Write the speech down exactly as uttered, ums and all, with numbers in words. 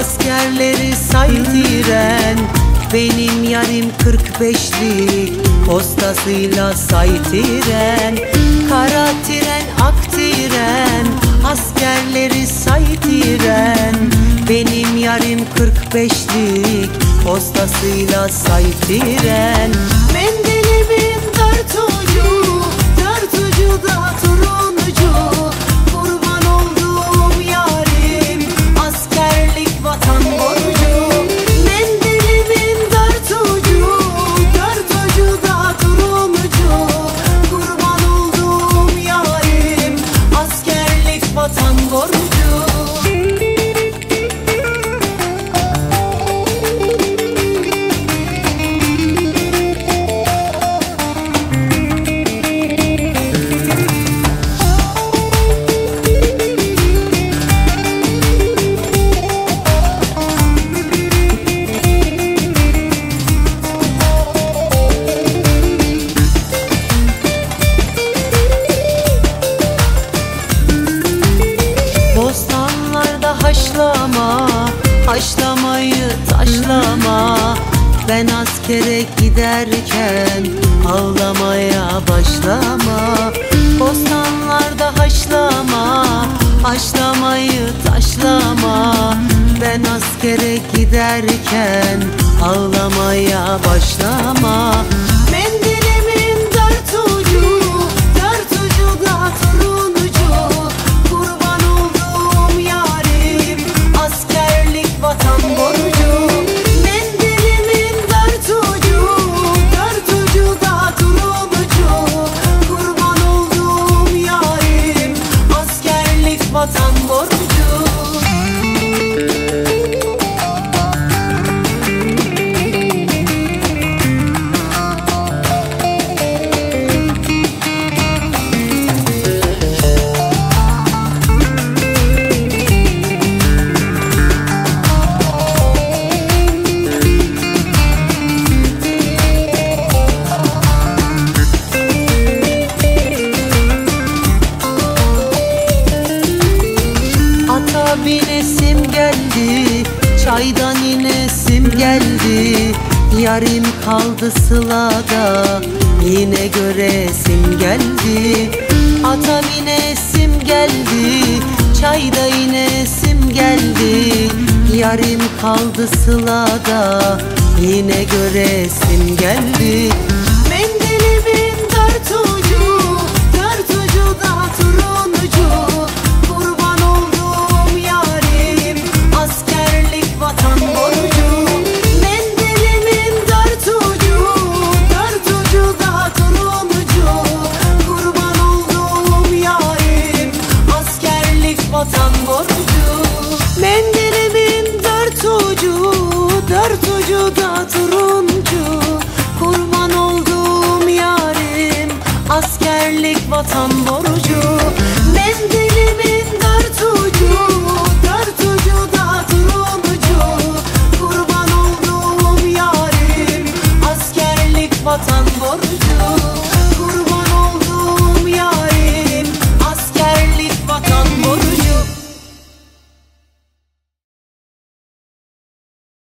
askerleri saydıran, benim yarim kırk beşlik postasıyla saydıran. Kara tren ak tren askerleri saydıran, benim yarim kırk beşlik postasıyla saydıran. Mendilimin dört ucu, dört ucu da turuncu, kurban olduğum yarim askerlik vatan borcu. Mendilimin dört ucu, dört ucu da turuncu, kurban olduğum yarim askerlik vatan borcu. Bostanlarda haşlama, haşlamayı taşlama. Ben askere giderken ağlamaya başlama. Bostanlarda haşlama, haşlamayı taşlama. Ben askere giderken ağlamaya başlama. Mendilimin dört ucu, dört ucu da turuncu, kurban olduğum yarim askerlik vatan borcu. Mendilimin dört ucu, dört ucu da turuncu, kurban olduğum yarim askerlik vatan borcu. Binesim geldi, çaydan inesim geldi. Yarim kaldı sılada, yine göresim geldi. Ata binesim geldi, çayda inesim geldi. Yarim kaldı sılada, yine göresim geldi. Mendilimin dört ucu, dört ucu da turuncu, kurban olduğum yarim askerlik vatan borcu. Mendilimin dört ucu, dört ucu da turuncu, kurban olduğum yarim askerlik vatan borcu. Mendilimin dört ucu, dört ucu da turuncu, kurban olduğum yarim askerlik vatan borcu.